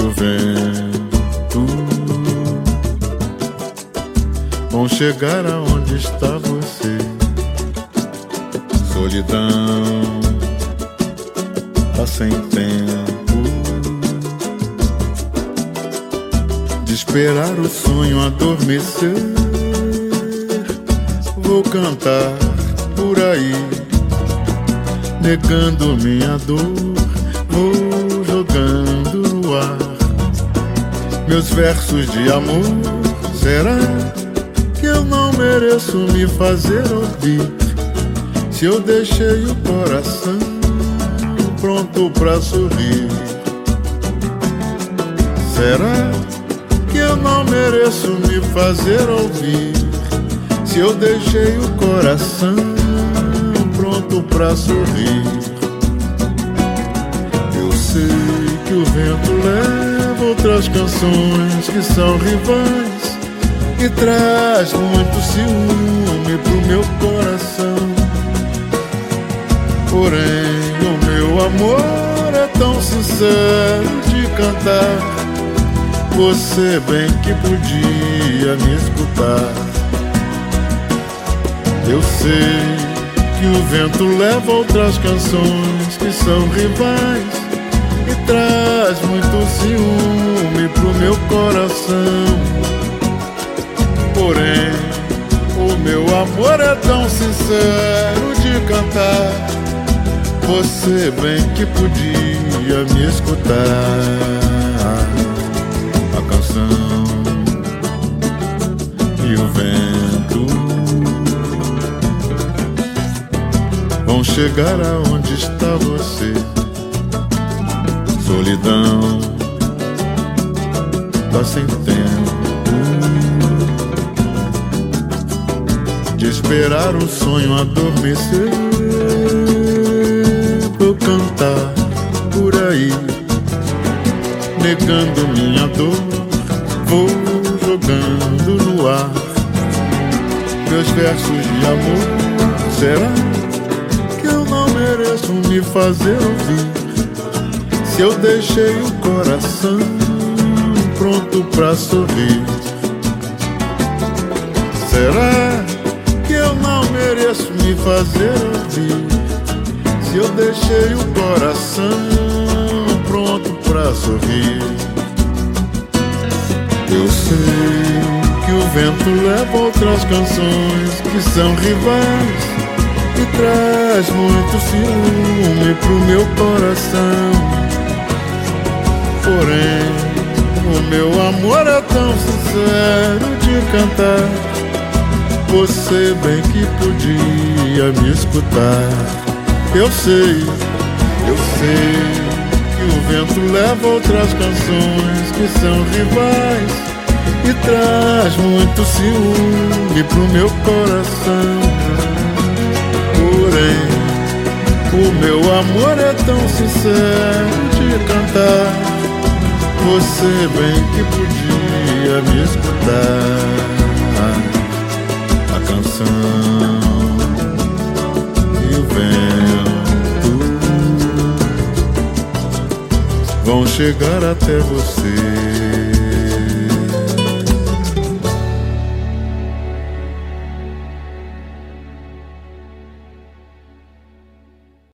o vento vão chegar aonde está você. Solidão tá sem tempo de esperar o sonho adormecer. Vou cantar por aí, negando minha dor. Vou jogando no ar meus versos de amor. Será que eu não mereço me fazer ouvir? Se eu deixei o coração pronto pra sorrir. Será que eu não mereço me fazer ouvir? Se eu deixei o coração pronto pra sorrir. Eu sei que o vento leva outras canções que são rivais e traz muito ciúme pro meu coração. Porém o meu amor é tão sincero de cantar. Você bem que podia me escutar. Eu sei que o vento leva outras canções que são rivais e traz muito ciúme pro meu coração. Porém o meu amor é tão sincero de cantar. Você bem que podia me escutar. A canção e o vento vão chegar aonde está você. Solidão tá sem tempo de esperar o sonho adormecer. Vou cantar por aí, negando minha dor. Vou jogando no ar meus versos de amor. Será que eu não mereço me fazer ouvir? Se eu deixei o coração pronto pra sorrir. Será que eu não mereço me fazer ouvir? Se eu deixei o coração pronto pra sorrir. Eu sei que o vento leva outras canções que são rivais e traz muito ciúme pro meu coração. Porém o meu amor é tão sincero de cantar. Você bem que podia me escutar. Eu sei que o vento leva outras canções que são rivais e traz muito ciúme pro meu coração. Porém o meu amor é tão sincero de cantar. Você bem que podia me escutar. A canção e o vento vão chegar até você.